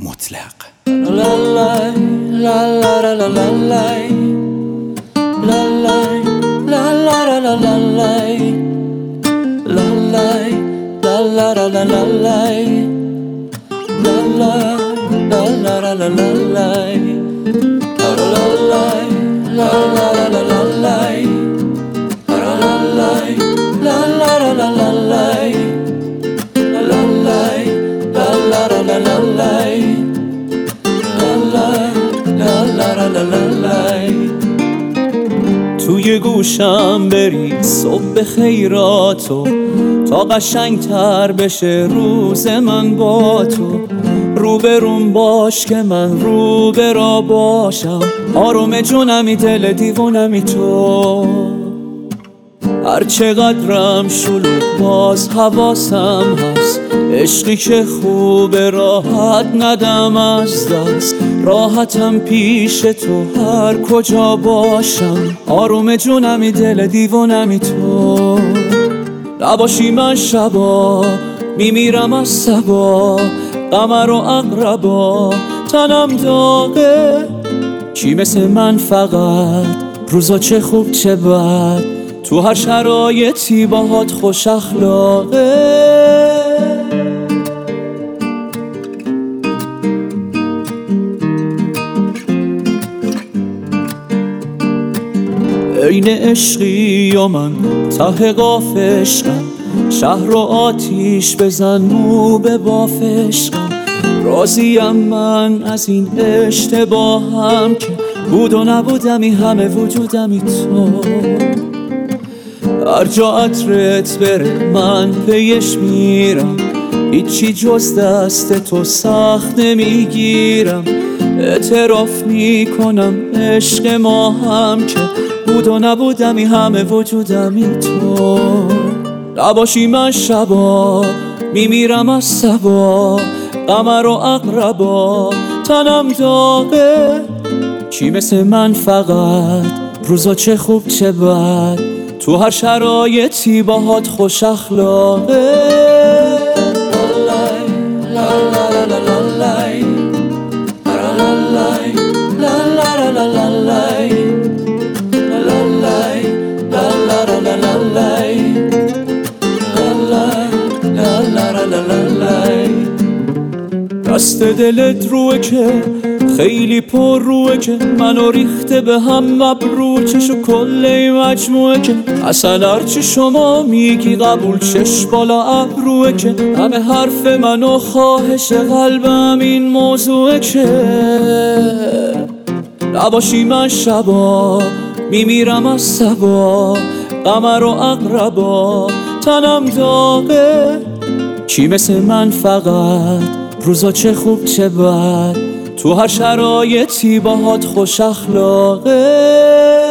مطلق. توی گوشم بری صبح خیراتو تا قشنگتر بشه روز من با تو. روبروم باش که من روبرا باشم، آروم جونمی دل دیوونمی تو. هر چقدرم شلوغ باز حواسم هست، عشقی که خوبه راحت ندم از دست. راحتم پیش تو هر کجا باشم، آروم جونمی دل دیوونمی تو. نباشی من شبا میمیرم از صبا، قمر و عقربا تنم داغه. کی مثل من فقط روزا چه خوب چه بد، تو هر شرایطی باهات خوش اخلاقه. عین عشقی و من ته قاف عشقم، شهر و آتیش بزن مو به باف عشقم. راضیم من از این اشتباهم که بود و نبودمی همه وجودمی تو. هر جا عطرت بره من پیش میرم، هیچی جز دست تو سخت نمیگیرم. اعتراف میکنم عشق ما هم که بود و نبودمی همه وجودمی تو. نباشی من شبا میمیرم از صبا، قمر و عقربا تنم داغه. کی مثل من فقط روزا چه خوب چه بد، تو هر شرایطی باهات خوش اخلاقه. دست دلت روه که خیلی پر روه که منو ریخته به هم مبرو. چشو کل مجموعه که اصلا هرچی شما میگی قبول، چش بالا ابروه که همه حرف منو خواهش قلبم این موضوعه که نباشی من شبا میمیرم از صبا، قمر و عقربا تنم داغه. کی مثل من فقط روزا چه خوب چه بد، تو هر شرایطی باهات خوش اخلاقه.